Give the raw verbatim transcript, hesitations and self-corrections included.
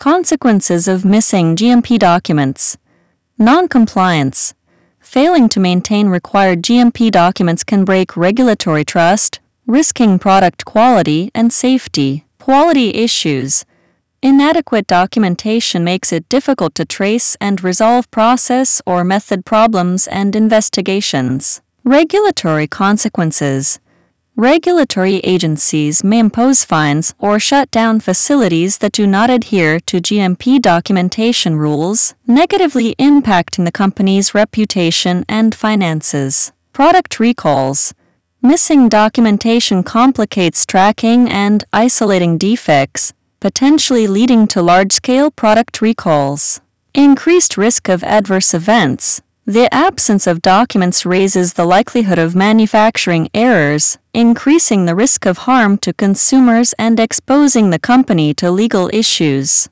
Consequences of missing G M P documents. Non-compliance. Failing to maintain required G M P documents can break regulatory trust, risking product quality and safety. Quality issues. Inadequate documentation makes it difficult to trace and resolve process or method problems and investigations. Regulatory consequences. Regulatory agencies may impose fines or shut down facilities that do not adhere to G M P documentation rules, negatively impacting the company's reputation and finances. Product recalls. Missing documentation complicates tracking and isolating defects, potentially leading to large-scale product recalls. Increased risk of adverse events. The absence of documents raises the likelihood of manufacturing errors, increasing the risk of harm to consumers and exposing the company to legal issues.